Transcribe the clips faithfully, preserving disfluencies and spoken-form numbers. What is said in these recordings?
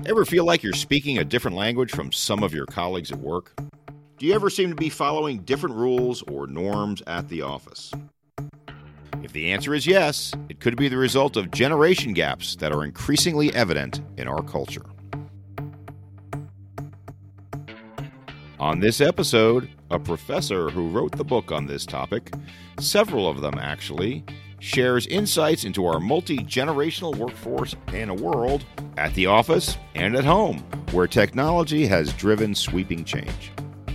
Ever feel like you're speaking a different language from some of your colleagues at work? Do you ever seem to be following different rules or norms at the office? If the answer is yes, it could be the result of generation gaps that are increasingly evident in our culture. On this episode, a professor who wrote the book on this topic, several of them actually, shares insights into our multi-generational workforce in a world at the office and at home where technology has driven sweeping change.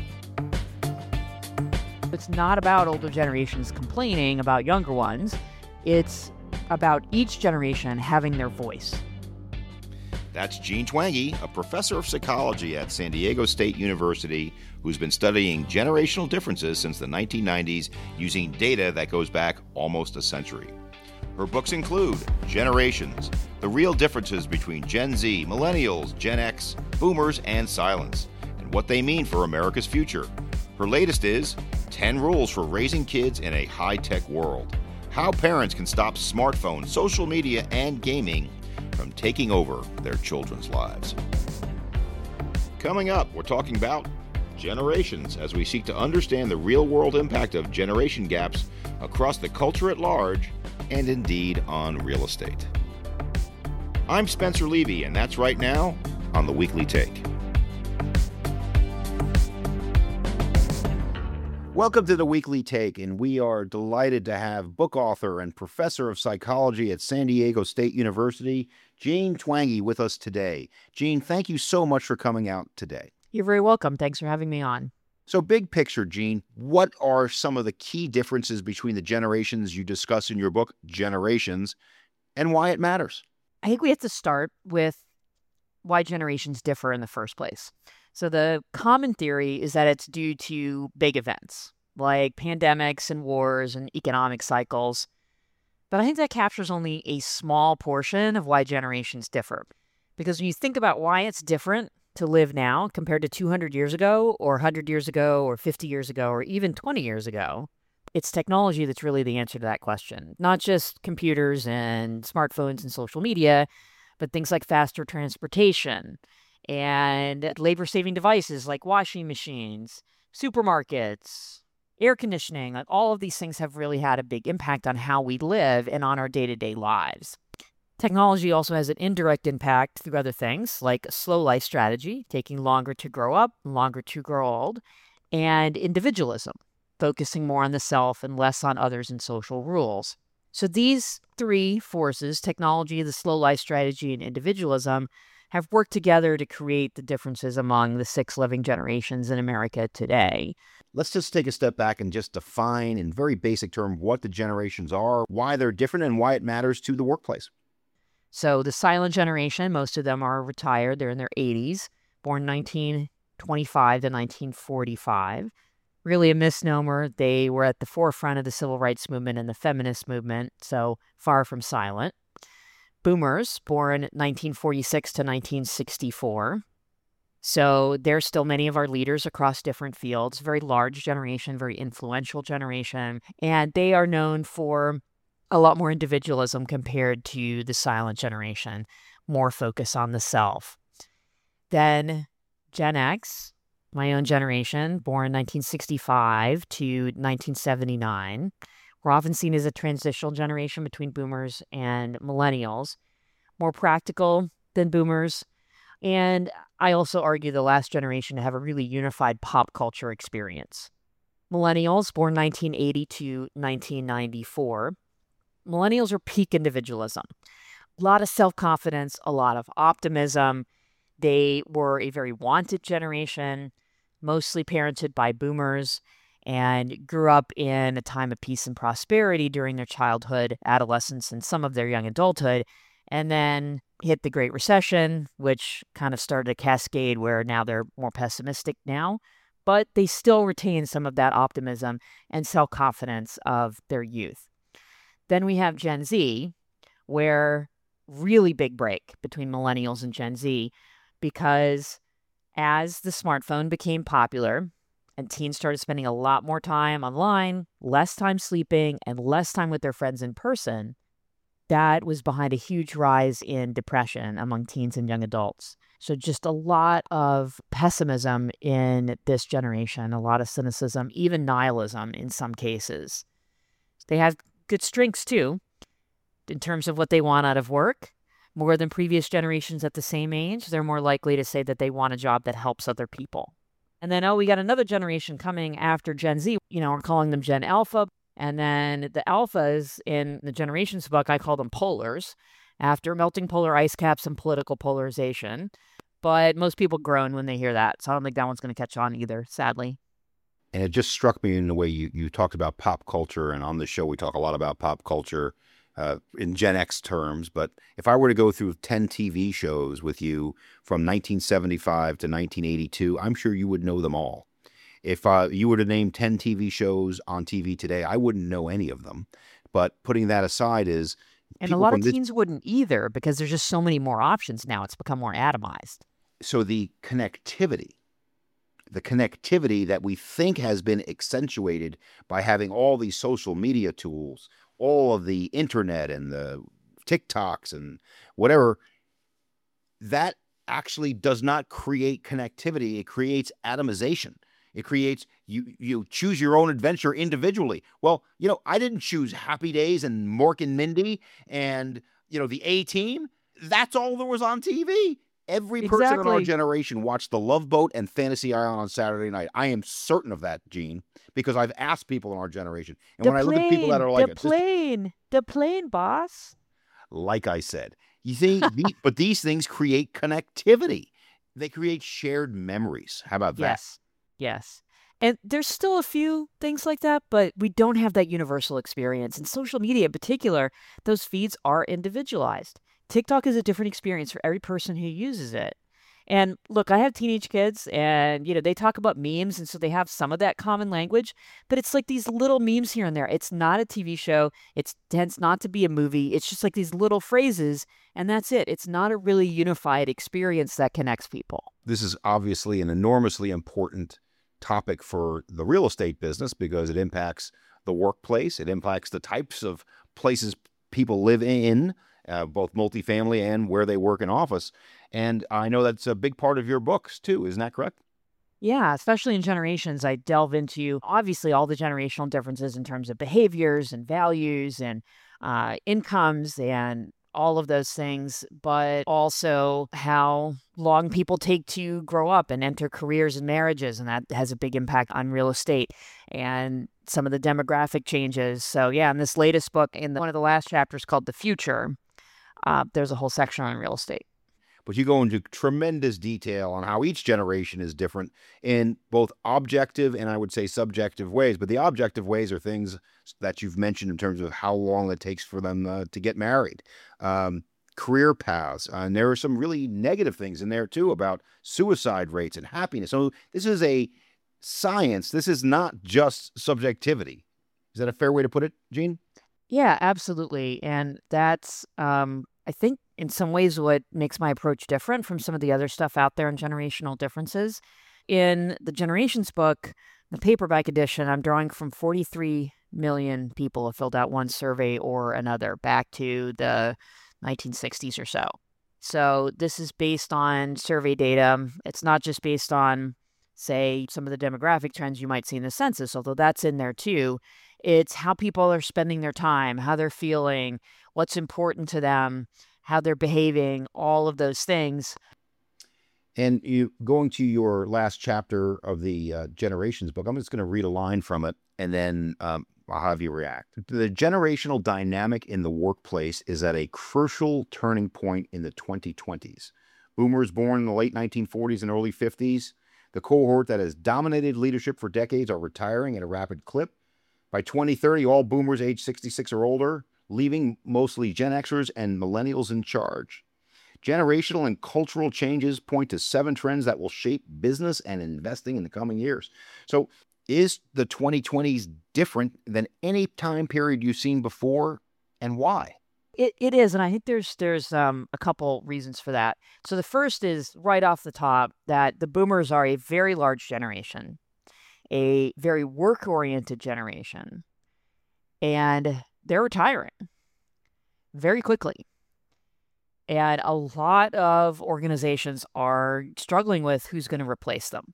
It's not about older generations complaining about younger ones. It's about each generation having their voice. That's Jean Twenge, a professor of psychology at San Diego State University, who's been studying generational differences since the nineteen nineties using data that goes back almost a century. Her books include Generations, the real differences between Gen Z, Millennials, Gen X, Boomers, and Silents, and what they mean for America's future. Her latest is ten rules for raising kids in a high-tech world, how parents can stop smartphones, social media, and gaming from taking over their children's lives. Coming up, we're talking about generations as we seek to understand the real-world impact of generation gaps across the culture at large and indeed on real estate. I'm Spencer Levy, and that's right now on The Weekly Take. Welcome to The Weekly Take, and we are delighted to have book author and professor of psychology at San Diego State University, Jean Twenge, with us today. Jean, thank you so much for coming out today. You're very welcome. Thanks for having me on. So big picture, Jean, what are some of the key differences between the generations you discuss in your book, Generations, and why it matters? I think we have to start with why generations differ in the first place. So the common theory is that it's due to big events like pandemics and wars and economic cycles. But I think that captures only a small portion of why generations differ. Because when you think about why it's different to live now compared to two hundred years ago or one hundred years ago or fifty years ago or even twenty years ago, it's technology that's really the answer to that question. Not just computers and smartphones and social media, but things like faster transportation and labor-saving devices like washing machines, supermarkets, air conditioning. Like all of these things have really had a big impact on how we live and on our day-to-day lives. Technology also has an indirect impact through other things like slow life strategy, taking longer to grow up, longer to grow old, and individualism, focusing more on the self and less on others and social rules. So these three forces, technology, the slow life strategy, and individualism, have worked together to create the differences among the six living generations in America today. Let's just take a step back and just define in very basic terms what the generations are, why they're different, and why it matters to the workplace. So the silent generation, most of them are retired. They're in their eighties, born nineteen twenty-five to nineteen forty-five. Really a misnomer. They were at the forefront of the civil rights movement and the feminist movement, so far from silent. Boomers, born nineteen forty-six to nineteen sixty-four. So they're still many of our leaders across different fields, very large generation, very influential generation, and they are known for a lot more individualism compared to the silent generation, more focus on the self. Then Gen X, my own generation, born nineteen sixty-five to nineteen seventy-nine. We're often seen as a transitional generation between boomers and millennials, more practical than boomers. And I also argue the last generation to have a really unified pop culture experience. Millennials, born nineteen eighty to nineteen ninety-four. Millennials are peak individualism. A lot of self-confidence, a lot of optimism. They were a very wanted generation, mostly parented by boomers, and grew up in a time of peace and prosperity during their childhood, adolescence, and some of their young adulthood, and then hit the Great Recession, which kind of started a cascade where now they're more pessimistic now, but they still retain some of that optimism and self-confidence of their youth. Then we have Gen Z, where really big break between millennials and Gen Z, because as the smartphone became popular and teens started spending a lot more time online, less time sleeping, and less time with their friends in person, that was behind a huge rise in depression among teens and young adults. So just a lot of pessimism in this generation, a lot of cynicism, even nihilism in some cases. They have good strengths too, in terms of what they want out of work. More than previous generations at the same age, they're more likely to say that they want a job that helps other people. And then, oh, we got another generation coming after Gen Z. You know, we're calling them Gen Alpha. And then the alphas in the Generations book, I call them polars, after melting polar ice caps and political polarization. But most people groan when they hear that. So I don't think that one's going to catch on either, sadly. And it just struck me in the way you, you talked about pop culture. And on the show, we talk a lot about pop culture uh, in Gen X terms. But if I were to go through ten T V shows with you from nineteen seventy-five to nineteen eighty-two, I'm sure you would know them all. If uh, you were to name ten T V shows on T V today, I wouldn't know any of them. But putting that aside is... And a lot of teens wouldn't either, because there's just so many more options now. It's become more atomized. So the connectivity, the connectivity that we think has been accentuated by having all these social media tools, all of the internet and the TikToks and whatever, that actually does not create connectivity. It creates atomization. It creates, you you choose your own adventure individually. Well, you know, I didn't choose Happy Days and Mork and Mindy and, you know, the A-Team. That's all there was on T V. Every person Exactly. in our generation watched The Love Boat and Fantasy Island on Saturday night. I am certain of that, Gene, because I've asked people in our generation. And The when I look at people that are plane, like the it, this- plane, the plane, boss. like I said, you see, the- but these things create connectivity. They create shared memories. How about that? Yes, yes. And there's still a few things like that, but we don't have that universal experience. And social media in particular, those feeds are individualized. TikTok is a different experience for every person who uses it. And look, I have teenage kids and, you know, they talk about memes. And so they have some of that common language, but it's like these little memes here and there. It's not a T V show. It tends not to be a movie. It's just like these little phrases and that's it. It's not a really unified experience that connects people. This is obviously an enormously important topic for the real estate business because it impacts the workplace. It impacts the types of places people live in, uh, both multifamily and where they work in office. And I know that's a big part of your books too. Isn't that correct? Yeah, especially in generations, I delve into obviously all the generational differences in terms of behaviors and values and uh, incomes and all of those things, but also how long people take to grow up and enter careers and marriages. And that has a big impact on real estate and some of the demographic changes. So yeah, in this latest book, in the, one of the last chapters called The Future, uh, there's a whole section on real estate. But you go into tremendous detail on how each generation is different in both objective and I would say subjective ways. But the objective ways are things that you've mentioned in terms of how long it takes for them uh, to get married, um, career paths. Uh, and there are some really negative things in there too about suicide rates and happiness. So this is a science. This is not just subjectivity. Is that a fair way to put it, Gene? Yeah, absolutely. And that's, um, I think, in some ways what makes my approach different from some of the other stuff out there in generational differences. In the Generations book, the paperback edition, I'm drawing from forty-three million people who filled out one survey or another back to the nineteen sixties or so. So this is based on survey data. It's not just based on, say, some of the demographic trends you might see in the census, although that's in there too. It's how people are spending their time, how they're feeling, what's important to them, how they're behaving, all of those things. And you going to your last chapter of the uh, Generations book, I'm just going to read a line from it, and then um, I'll have you react. The generational dynamic in the workplace is at a crucial turning point in the twenty twenties. Boomers born in the late nineteen forties and early fifties, the cohort that has dominated leadership for decades, are retiring at a rapid clip. By twenty thirty, all boomers age sixty-six or older, leaving mostly Gen Xers and millennials in charge. Generational and cultural changes point to seven trends that will shape business and investing in the coming years. So is the twenty twenties different than any time period you've seen before, and why? It it is, and I think there's there's um, a couple reasons for that. So the first is right off the top that the boomers are a very large generation, a very work-oriented generation, and they're retiring. very quickly. And a lot of organizations are struggling with who's going to replace them.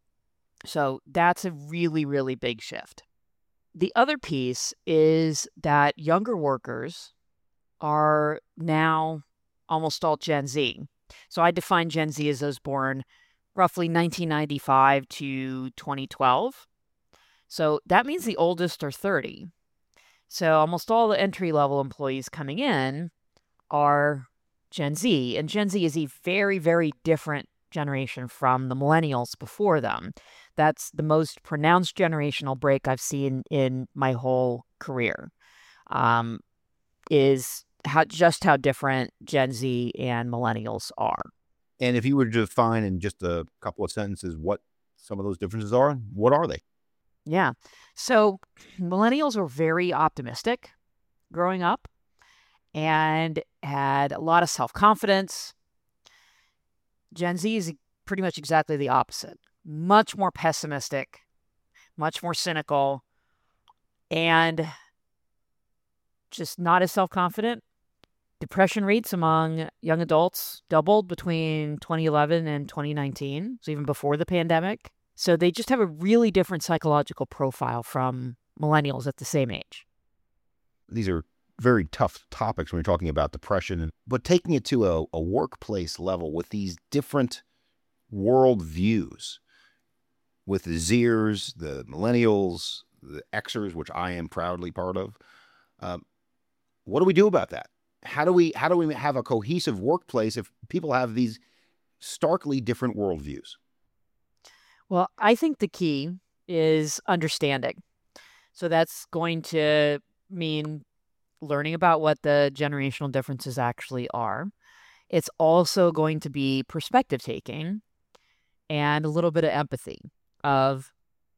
So that's a really, really big shift. The other piece is that younger workers are now almost all Gen Z. So I define Gen Z as those born roughly nineteen ninety-five to twenty twelve. So that means the oldest are thirty. So almost all the entry-level employees coming in are Gen Z. And Gen Z is a very, very different generation from the millennials before them. That's the most pronounced generational break I've seen in my whole career, um, is how just how different Gen Z and millennials are. And if you were to define in just a couple of sentences what some of those differences are, what are they? Yeah. So millennials were very optimistic growing up and had a lot of self-confidence. Gen Z is pretty much exactly the opposite. Much more pessimistic, much more cynical, and just not as self-confident. Depression rates among young adults doubled between twenty eleven and twenty nineteen, so even before the pandemic. So they just have a really different psychological profile from millennials at the same age. These are very tough topics when you're talking about depression, but taking it to a, a workplace level with these different world views, with the Zers, the millennials, the Xers, which I am proudly part of. Um, what do we do about that? How do we how do we have a cohesive workplace if people have these starkly different worldviews? Well, I think the key is understanding. So that's going to mean learning about what the generational differences actually are. It's also going to be perspective taking and a little bit of empathy, of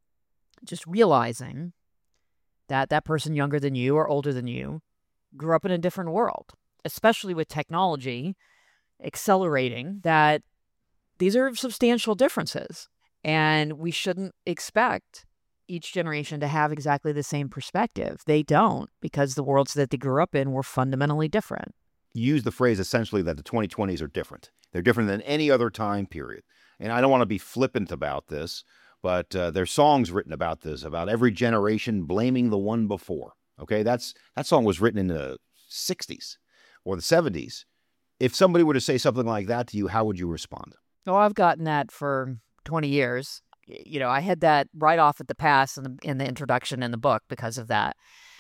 just realizing that that person younger than you or older than you grew up in a different world, especially with technology accelerating, that these are substantial differences. And we shouldn't expect each generation to have exactly the same perspective. They don't, because the worlds that they grew up in were fundamentally different. You use the phrase essentially that the twenty twenties are different. They're different than any other time period. And I don't want to be flippant about this, but uh, there's songs written about this, about every generation blaming the one before. Okay, that's that song was written in the sixties or the seventies. If somebody were to say something like that to you, how would you respond? Oh, I've gotten that for twenty years. You know, I had that right off at the pass in the, in the introduction in the book because of that.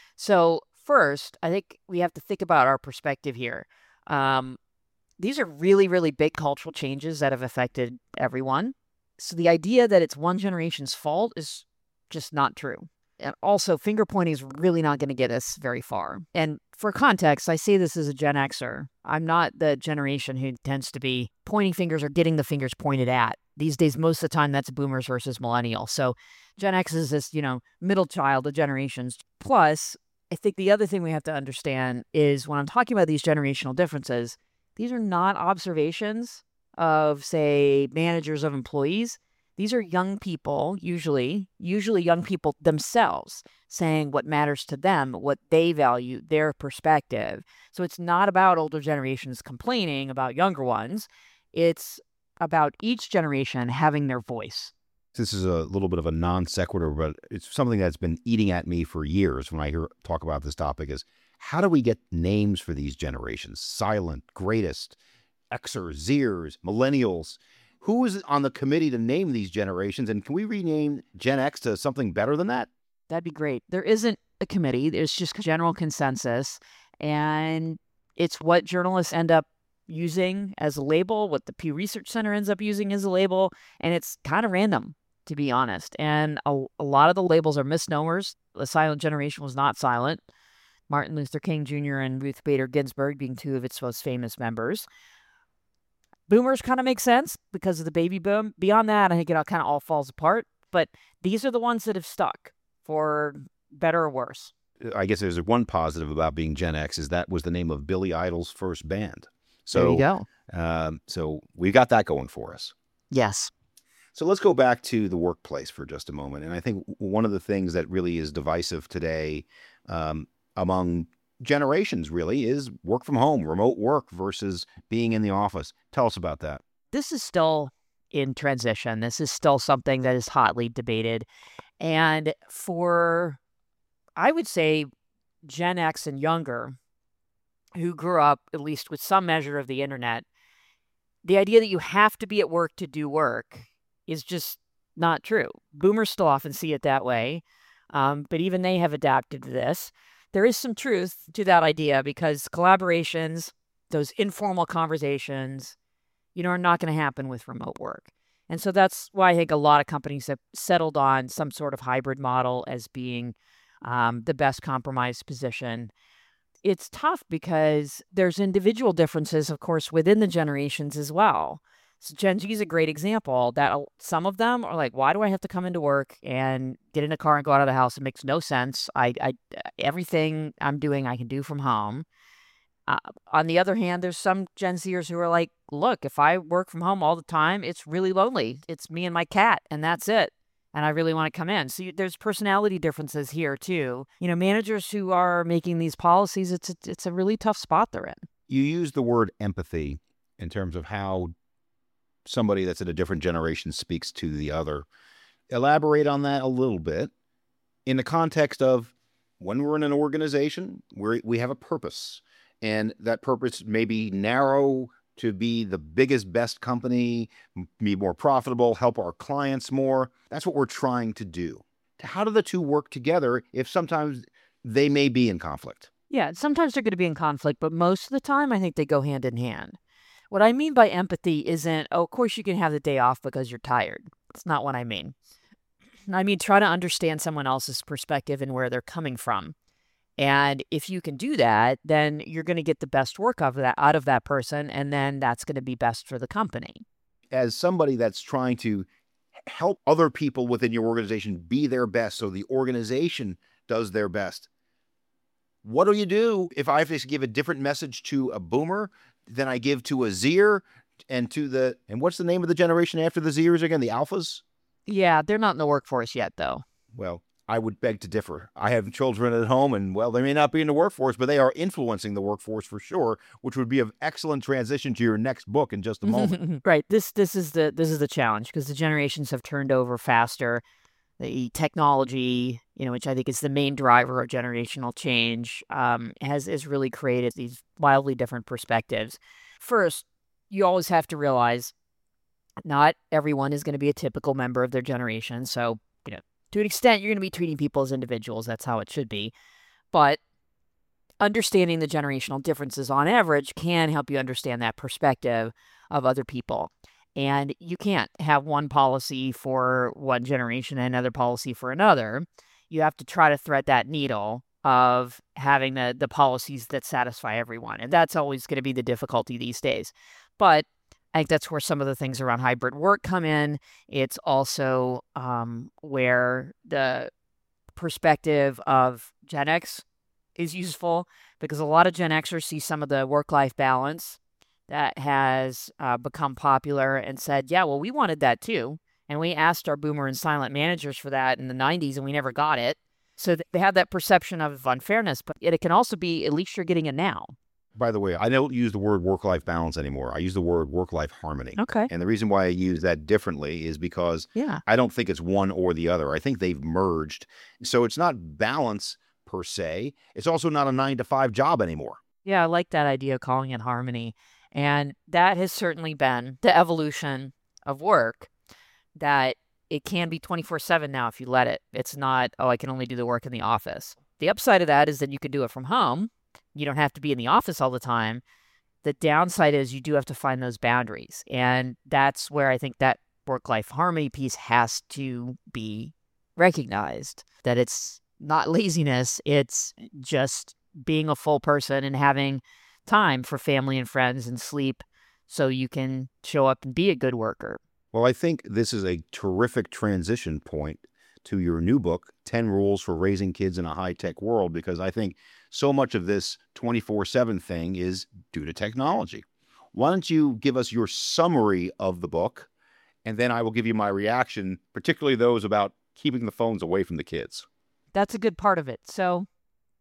So first, I think we have to think about our perspective here. Um, these are really, really big cultural changes that have affected everyone. So the idea that it's one generation's fault is just not true. And also, finger pointing is really not going to get us very far. And for context, I say this as a Gen Xer. I'm not the generation who tends to be pointing fingers or getting the fingers pointed at. These days, most of the time, that's boomers versus millennials. So Gen X is this, you know, middle child of generations. Plus, I think the other thing we have to understand is when I'm talking about these generational differences, these are not observations of, say, managers of employees. These are young people, usually, usually young people themselves, saying what matters to them, what they value, their perspective. So it's not about older generations complaining about younger ones. It's about each generation having their voice. This is a little bit of a non sequitur, but it's something that's been eating at me for years when I hear talk about this topic is, how do we get names for these generations? Silent, greatest, Xers, Zers, millennials. Who is on the committee to name these generations? And can we rename Gen X to something better than that? That'd be great. There isn't a committee. There's just general consensus. And it's what journalists end up using as a label, what the Pew Research Center ends up using as a label. And it's kind of random, to be honest. And a, a lot of the labels are misnomers. The silent generation was not silent. Martin Luther King Junior and Ruth Bader Ginsburg being two of its most famous members. Boomers kind of make sense because of the baby boom. Beyond that, I think it kind of all falls apart. But these are the ones that have stuck, for better or worse. I guess there's one positive about being Gen X is that was the name of Billy Idol's first band. So, there you go. Um, so we got that going for us. Yes. So let's go back to the workplace for just a moment. And I think one of the things that really is divisive today um, among generations, really, is work from home, remote work versus being in the office. Tell us about that. This is still in transition. This is still something that is hotly debated. And for, I would say, Gen X and younger, who grew up at least with some measure of the internet, the idea that you have to be at work to do work is just not true. Boomers still often see it that way, um, but even they have adapted to this. There is some truth to that idea because collaborations, those informal conversations, you know, are not going to happen with remote work. And so that's why I think a lot of companies have settled on some sort of hybrid model as being um, the best compromise position. It's tough because there's individual differences, of course, within the generations as well. So Gen Z is a great example that some of them are like, why do I have to come into work and get in a car and go out of the house? It makes no sense. I, I everything I'm doing, I can do from home. Uh, on the other hand, there's some Gen Zers who are like, look, if I work from home all the time, it's really lonely. It's me and my cat, and that's it. And I really want to come in. So you, there's personality differences here, too. You know, managers who are making these policies, it's a, it's a really tough spot they're in. You use the word empathy in terms of how somebody that's in a different generation speaks to the other. Elaborate on that a little bit in the context of when we're in an organization, we we have a purpose. And that purpose may be narrow to be the biggest, best company, be more profitable, help our clients more. That's what we're trying to do. How do the two work together if sometimes they may be in conflict? Yeah, sometimes they're going to be in conflict, but most of the time I think they go hand in hand. What I mean by empathy isn't, oh, of course you can have the day off because you're tired. That's not what I mean. I mean, try to understand someone else's perspective and where they're coming from. And if you can do that, then you're going to get the best work of that out of that person, and then that's going to be best for the company. As somebody that's trying to help other people within your organization be their best so the organization does their best, what do you do if I have to give a different message to a boomer than I give to a Zer and to the, and what's the name of the generation after the Zers again? The Alphas? Yeah, they're not in the workforce yet, though. Well, I would beg to differ. I have children at home, and, well, they may not be in the workforce, but they are influencing the workforce for sure, which would be an excellent transition to your next book in just a moment. Right. This this is the this is the challenge because the generations have turned over faster. The technology, you know, which I think is the main driver of generational change, um, has has really created these wildly different perspectives. First, you always have to realize not everyone is going to be a typical member of their generation. So, you know, to an extent, you're going to be treating people as individuals. That's how it should be. But understanding the generational differences on average can help you understand that perspective of other people. And you can't have one policy for one generation and another policy for another. You have to try to thread that needle of having the, the policies that satisfy everyone. And that's always going to be the difficulty these days. But I think that's where some of the things around hybrid work come in. It's also um, where the perspective of Gen X is useful because a lot of Gen Xers see some of the work-life balance that has uh, become popular and said, yeah, well, we wanted that too. And we asked our boomer and silent managers for that in the nineties and we never got it. So they have that perception of unfairness, but it can also be, at least you're getting it now. By the way, I don't use the word work-life balance anymore. I use the word work-life harmony. Okay. And the reason why I use that differently is because yeah. I don't think it's one or the other. I think they've merged. So it's not balance per se. It's also not a nine to five job anymore. Yeah, I like that idea of calling it harmony. And that has certainly been the evolution of work, that it can be twenty-four seven now if you let it. It's not, oh, I can only do the work in the office. The upside of that is that you can do it from home. You don't have to be in the office all the time. The downside is you do have to find those boundaries. And that's where I think that work-life harmony piece has to be recognized, that it's not laziness. It's just being a full person and having time for family and friends and sleep so you can show up and be a good worker. Well, I think this is a terrific transition point to your new book, ten Rules for Raising Kids in a High-Tech World, because I think so much of this twenty-four seven thing is due to technology. Why don't you give us your summary of the book, and then I will give you my reaction, particularly those about keeping the phones away from the kids. That's a good part of it. So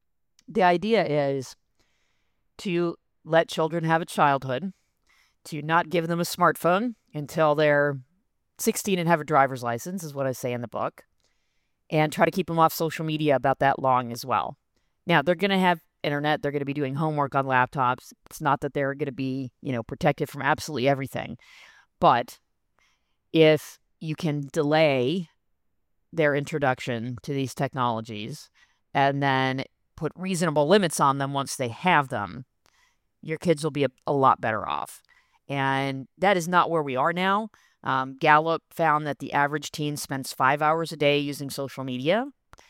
The idea is to let children have a childhood, to not give them a smartphone until they're sixteen and have a driver's license, is what I say in the book, and try to keep them off social media about that long as well. Now, they're going to have internet. They're going to be doing homework on laptops. It's not that they're going to be, you know, protected from absolutely everything. But if you can delay their introduction to these technologies and then put reasonable limits on them once they have them, your kids will be a, a lot better off. And that is not where we are now. Um, Gallup found that the average teen spends five hours a day using social media.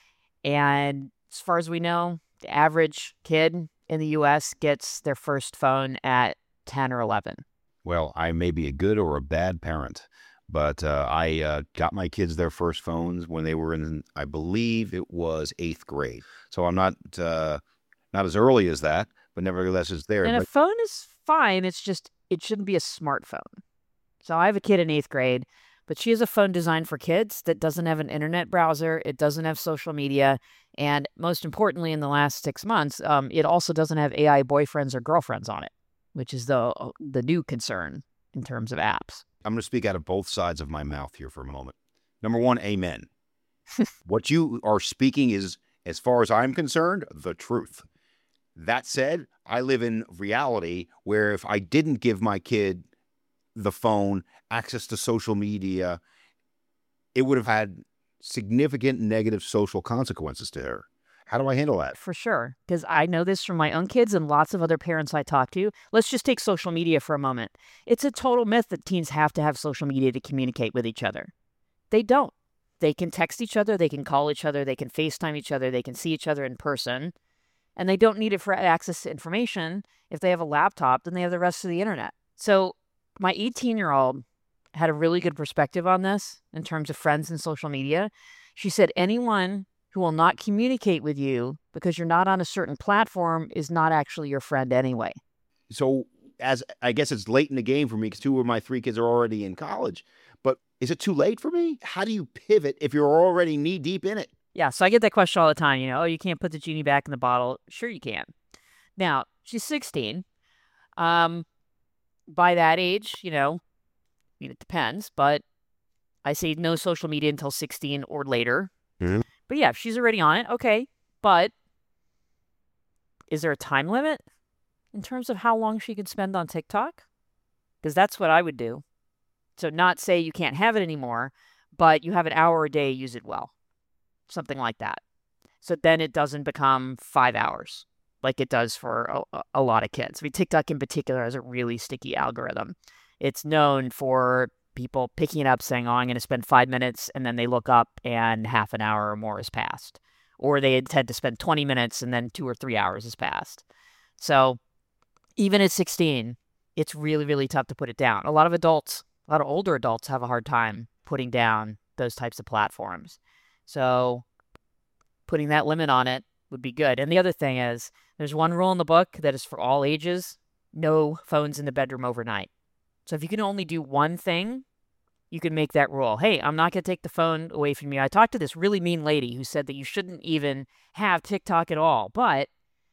And as far as we know, the average kid in the U S gets their first phone at ten or eleven. Well, I may be a good or a bad parent, but uh, I uh, got my kids their first phones when they were in, I believe it was eighth grade. So I'm not uh, not as early as that, but nevertheless it's there. And but- a phone is fine. It's just, it shouldn't be a smartphone. So I have a kid in eighth grade, but she has a phone designed for kids that doesn't have an internet browser. It doesn't have social media. And most importantly, in the last six months, um, it also doesn't have A I boyfriends or girlfriends on it, which is the the new concern in terms of apps. I'm going to speak out of both sides of my mouth here for a moment. Number one, amen. What you are speaking is, as far as I'm concerned, the truth. That said, I live in reality where if I didn't give my kid the phone, access to social media, it would have had significant negative social consequences to her. How do I handle that? For sure, because I know this from my own kids and lots of other parents I talk to. Let's just take social media for a moment. It's a total myth that teens have to have social media to communicate with each other. They don't. They can text each other, they can call each other, they can FaceTime each other, they can see each other in person, and they don't need it for access to information. If they have a laptop, then they have the rest of the internet. So my eighteen-year-old had a really good perspective on this in terms of friends and social media. She said, anyone who will not communicate with you because you're not on a certain platform is not actually your friend anyway. So as I guess it's late in the game for me because two of my three kids are already in college, but is it too late for me? How do you pivot if you're already knee deep in it? Yeah, so I get that question all the time, you know, oh, you can't put the genie back in the bottle. Sure you can. Now, she's sixteen. Um, by that age, you know, I mean, it depends, but I say no social media until sixteen or later. Mm-hmm. But yeah, if she's already on it, okay. But is there a time limit in terms of how long she can spend on TikTok? Because that's what I would do. So not say you can't have it anymore, but you have an hour a day, use it well. Something like that. So then it doesn't become five hours like it does for a, a lot of kids. I mean, TikTok in particular has a really sticky algorithm. It's known for people picking it up saying, oh, I'm going to spend five minutes, and then they look up and half an hour or more has passed. Or they intend to spend twenty minutes and then two or three hours has passed. So even at sixteen, it's really, really tough to put it down. A lot of adults, a lot of older adults have a hard time putting down those types of platforms. So putting that limit on it would be good. And the other thing is, there's one rule in the book that is for all ages: no phones in the bedroom overnight. So if you can only do one thing, you can make that rule. Hey, I'm not going to take the phone away from you. I talked to this really mean lady who said that you shouldn't even have TikTok at all. But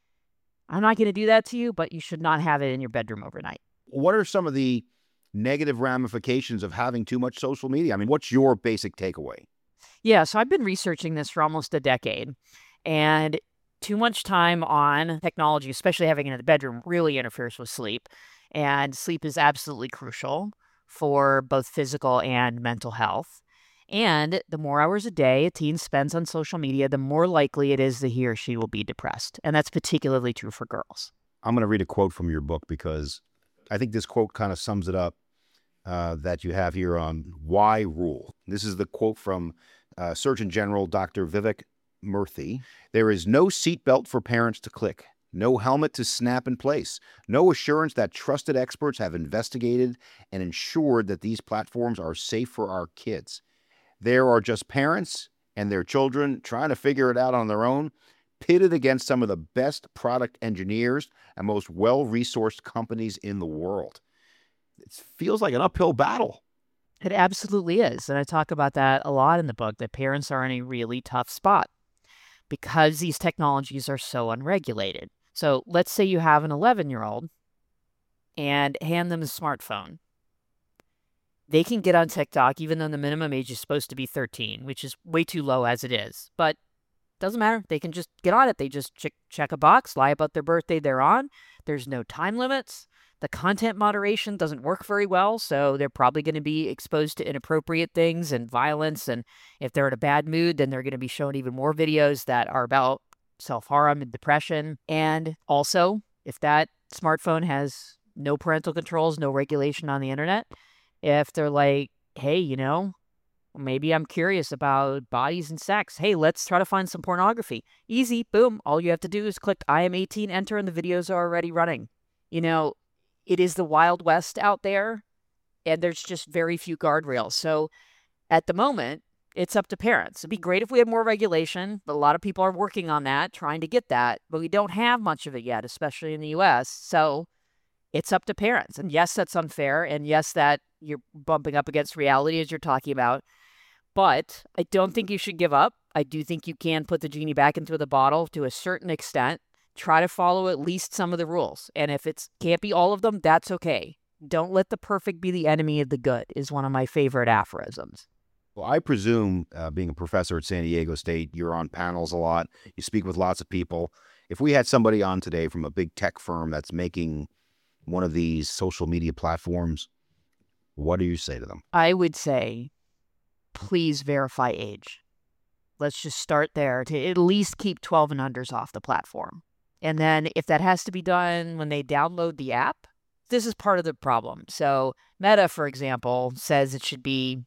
I'm not going to do that to you, but you should not have it in your bedroom overnight. What are some of the negative ramifications of having too much social media? I mean, what's your basic takeaway? Yeah, so I've been researching this for almost a decade. And too much time on technology, especially having it in the bedroom, really interferes with sleep. And sleep is absolutely crucial for both physical and mental health. And the more hours a day a teen spends on social media, the more likely it is that he or she will be depressed. And that's particularly true for girls. I'm going to read a quote from your book because I think this quote kind of sums it up uh, that you have here on why rule. This is the quote from uh, Surgeon General Doctor Vivek Murthy. There is no seatbelt for parents to click, no helmet to snap in place, no assurance that trusted experts have investigated and ensured that these platforms are safe for our kids. There are just parents and their children trying to figure it out on their own, pitted against some of the best product engineers and most well-resourced companies in the world. It feels like an uphill battle. It absolutely is. And I talk about that a lot in the book, that parents are in a really tough spot. because these technologies are so unregulated. So let's say you have an eleven-year-old and hand them a smartphone. They can get on TikTok, even though the minimum age is supposed to be thirteen, which is way too low as it is. But doesn't matter. They can just get on it. They just check, check a box, lie about their birthday they're on. There's no time limits. The content moderation doesn't work very well, so they're probably going to be exposed to inappropriate things and violence. And if they're in a bad mood, then they're going to be shown even more videos that are about self-harm and depression. And also, if that smartphone has no parental controls, no regulation on the internet, if they're like, hey, you know, maybe I'm curious about bodies and sex. Hey, let's try to find some pornography. Easy, boom. All you have to do is click I am eighteen, enter, and the videos are already running. You know, it is the Wild West out there, and there's just very few guardrails. So at the moment, it's up to parents. It'd be great if we had more regulation, but a lot of people are working on that, trying to get that, but we don't have much of it yet, especially in the U S. So it's up to parents. And yes, that's unfair. And yes, that you're bumping up against reality as you're talking about. But I don't think you should give up. I do think you can put the genie back into the bottle to a certain extent. Try to follow at least some of the rules. And if it can't be all of them, that's okay. Don't let the perfect be the enemy of the good is one of my favorite aphorisms. Well, I presume, uh, being a professor at San Diego State, you're on panels a lot. You speak with lots of people. If we had somebody on today from a big tech firm that's making one of these social media platforms, what do you say to them? I would say, please verify age. Let's just start there to at least keep twelve and unders off the platform. And then if that has to be done when they download the app, this is part of the problem. So Meta, for example, says it should be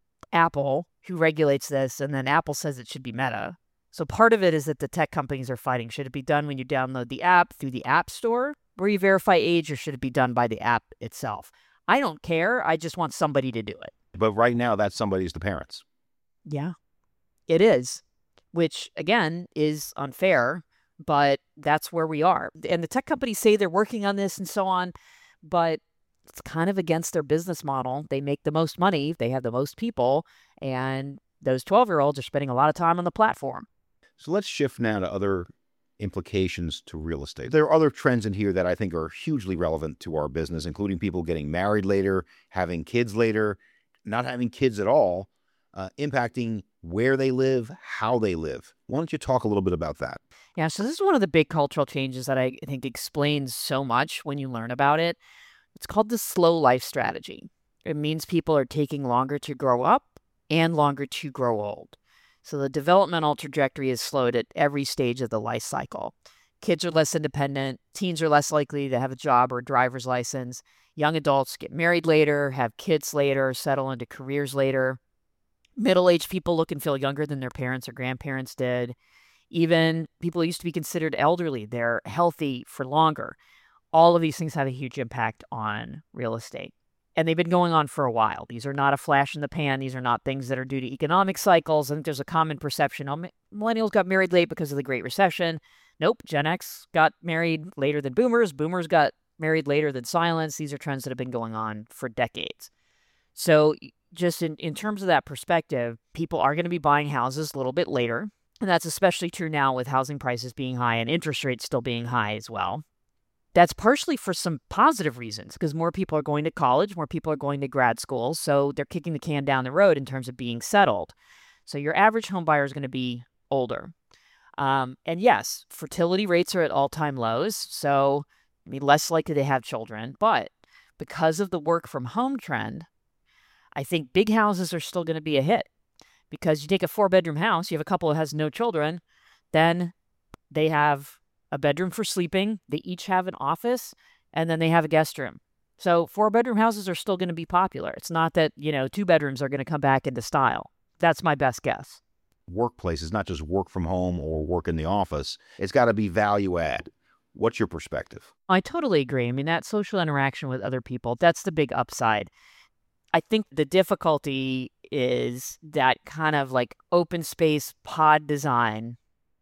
Apple who regulates this, and then Apple says it should be Meta. So part of it is that the tech companies are fighting. Should it be done when you download the app through the App Store where you verify age, or should it be done by the app itself? I don't care. I just want somebody to do it. But right now, that somebody's the parents. Yeah, it is, which, again, is unfair, but that's where we are. And the tech companies say they're working on this and so on, but it's kind of against their business model. They make the most money. They have the most people, and those twelve-year-olds are spending a lot of time on the platform. So let's shift now to other implications to real estate. There are other trends in here that I think are hugely relevant to our business, including people getting married later, having kids later, not having kids at all, uh, impacting where they live, how they live. Why don't you talk a little bit about that? Yeah, so this is one of the big cultural changes that I think explains so much when you learn about it. It's called the slow life strategy. It means people are taking longer to grow up and longer to grow old. So the developmental trajectory is slowed at every stage of the life cycle. Kids are less independent. Teens are less likely to have a job or a driver's license. Young adults get married later, have kids later, settle into careers later. Middle-aged people look and feel younger than their parents or grandparents did. Even people who used to be considered elderly, they're healthy for longer. All of these things have a huge impact on real estate. And they've been going on for a while. These are not a flash in the pan. These are not things that are due to economic cycles. I think there's a common perception, oh, millennials got married late because of the Great Recession. Nope, Gen X got married later than boomers. Boomers got married later than silents. These are trends that have been going on for decades. So just in, in terms of that perspective, people are going to be buying houses a little bit later. And that's especially true now with housing prices being high and interest rates still being high as well. That's partially for some positive reasons, because more people are going to college, more people are going to grad school, so they're kicking the can down the road in terms of being settled. So your average home buyer is going to be older. Um, and yes, fertility rates are at all-time lows, so I mean, less likely to have children. But because of the work from home trend, I think big houses are still going to be a hit. Because you take a four-bedroom house, you have a couple that has no children, then they have a bedroom for sleeping, they each have an office, and then they have a guest room. So four-bedroom houses are still going to be popular. It's not that, you know, two bedrooms are going to come back into style. That's my best guess. Workplace is not just work from home or work in the office. It's got to be value add. What's your perspective? I totally agree. I mean, that social interaction with other people, that's the big upside. I think the difficulty is that kind of like open space pod design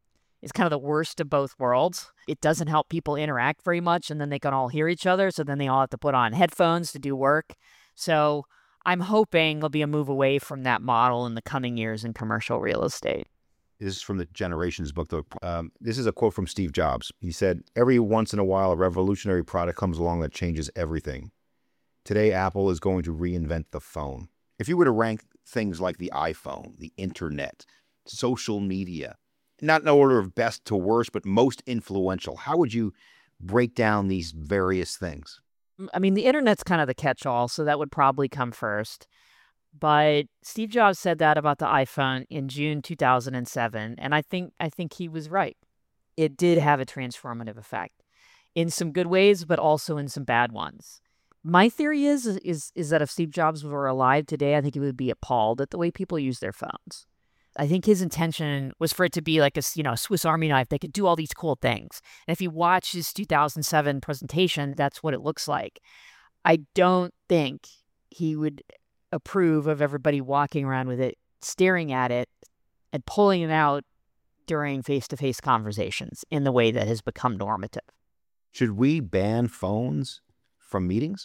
is kind of the worst of both worlds. It doesn't help people interact very much, and then they can all hear each other, so then they all have to put on headphones to do work. So I'm hoping there'll be a move away from that model in the coming years in commercial real estate. This is from the Generations book. Though. Um, this is a quote from Steve Jobs. He said, "Every once in a while, a revolutionary product comes along that changes everything. Today, Apple is going to reinvent the phone." If you were to rank things like the iPhone, the internet, social media, not in order of best to worst, but most influential, how would you break down these various things? I mean, the internet's kind of the catch-all, so that would probably come first. But Steve Jobs said that about the iPhone in June two thousand seven, and I think I think he was right. It did have a transformative effect in some good ways, but also in some bad ones. My theory is is is that if Steve Jobs were alive today, I think he would be appalled at the way people use their phones. I think his intention was for it to be like a, you know, a Swiss Army knife. They could do all these cool things. And if you watch his two thousand seven presentation, that's what it looks like. I don't think he would approve of everybody walking around with it, staring at it, and pulling it out during face-to-face conversations in the way that has become normative. Should we ban phones from meetings?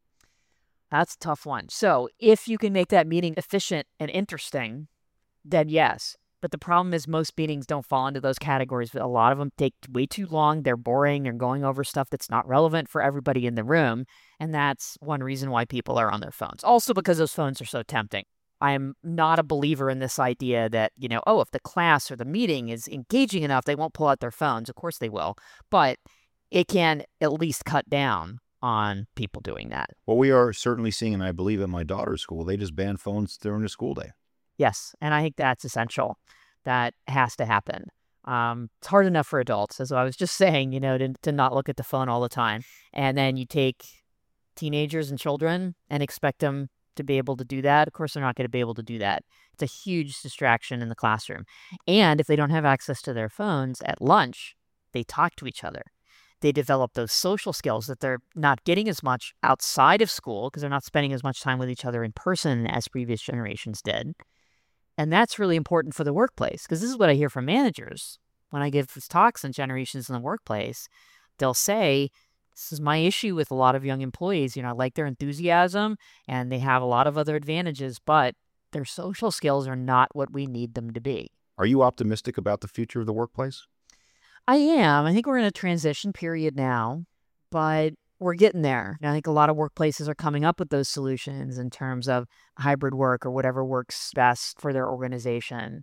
That's a tough one. So if you can make that meeting efficient and interesting, then yes. But the problem is most meetings don't fall into those categories. A lot of them take way too long. They're boring. They're going over stuff that's not relevant for everybody in the room. And that's one reason why people are on their phones. Also because those phones are so tempting. I am not a believer in this idea that, you know, oh, if the class or the meeting is engaging enough, they won't pull out their phones. Of course they will. But it can at least cut down on people doing that. Well, we are certainly seeing, and I believe at my daughter's school, they just ban phones during the school day. Yes, and I think that's essential. That has to happen. Um, it's hard enough for adults, as I was just saying, you know, to, to not look at the phone all the time. And then you take teenagers and children and expect them to be able to do that. Of course, they're not going to be able to do that. It's a huge distraction in the classroom. And if they don't have access to their phones at lunch, they talk to each other. They develop those social skills that they're not getting as much outside of school because they're not spending as much time with each other in person as previous generations did. And that's really important for the workplace because this is what I hear from managers when I give talks on generations in the workplace. They'll say, this is my issue with a lot of young employees. You know, I like their enthusiasm and they have a lot of other advantages, but their social skills are not what we need them to be. Are you optimistic about the future of the workplace? I am. I think we're in a transition period now, but we're getting there. And I think a lot of workplaces are coming up with those solutions in terms of hybrid work or whatever works best for their organization.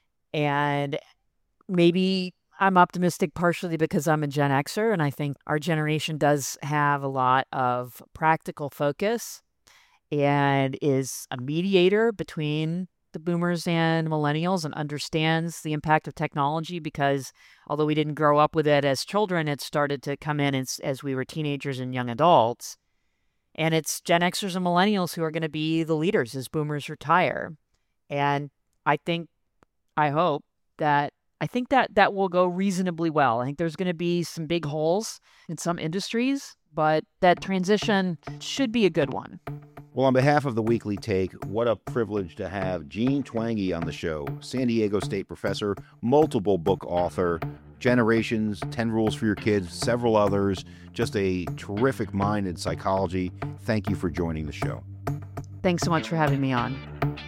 And maybe I'm optimistic partially because I'm a Gen Xer, and I think our generation does have a lot of practical focus and is a mediator between the boomers and millennials and understands the impact of technology because although we didn't grow up with it as children, it started to come in as, as we were teenagers and young adults. And it's Gen Xers and millennials who are going to be the leaders as boomers retire. And I think, I hope that, I think that that will go reasonably well. I think there's going to be some big holes in some industries, but that transition should be a good one. Well, on behalf of the Weekly Take, what a privilege to have Jean Twenge on the show. San Diego State professor, multiple book author, Generations, ten Rules for Your Kids, several others. Just a terrific mind in psychology. Thank you for joining the show. Thanks so much for having me on.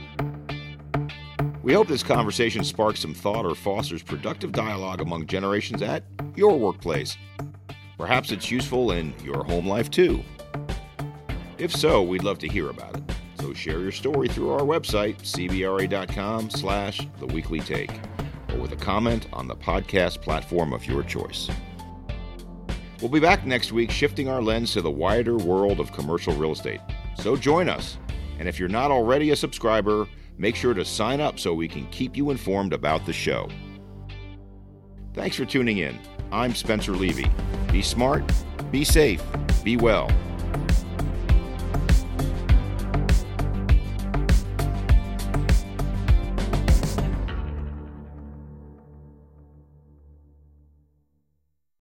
We hope this conversation sparks some thought or fosters productive dialogue among generations at your workplace. Perhaps it's useful in your home life too. If so, we'd love to hear about it. So share your story through our website, c b r a dot com slash the weekly take, or with a comment on the podcast platform of your choice. We'll be back next week shifting our lens to the wider world of commercial real estate. So join us. And if you're not already a subscriber, make sure to sign up so we can keep you informed about the show. Thanks for tuning in. I'm Spencer Levy. Be smart, be safe, be well.